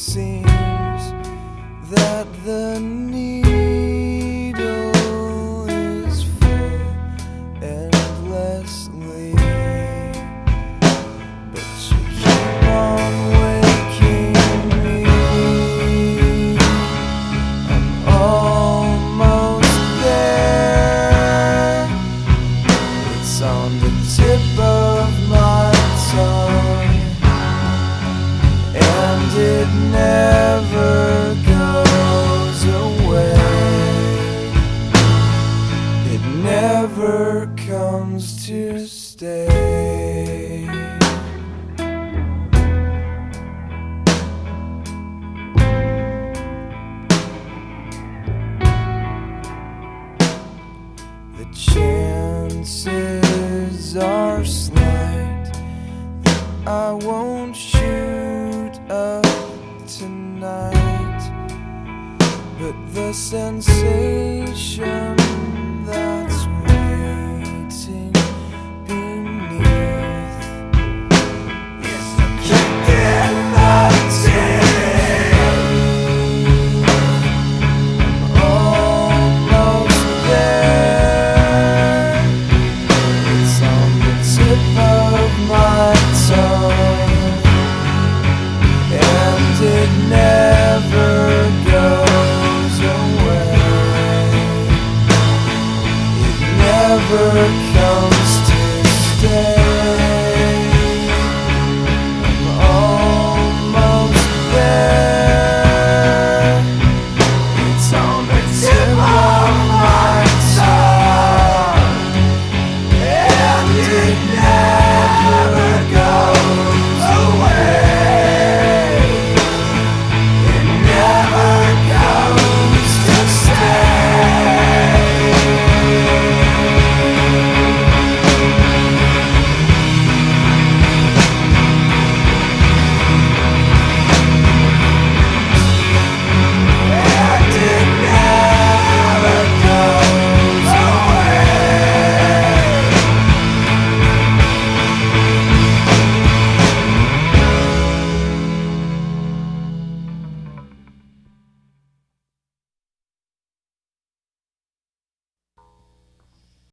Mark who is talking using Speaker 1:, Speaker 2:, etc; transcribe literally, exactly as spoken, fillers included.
Speaker 1: seems that the needle is full endlessly, but you keep on waking me. I'm almost there. It's on the tip of my tongue, and it never goes away. It never comes to stay. The chances are slight that I won't shoot up tonight, but the sensation that's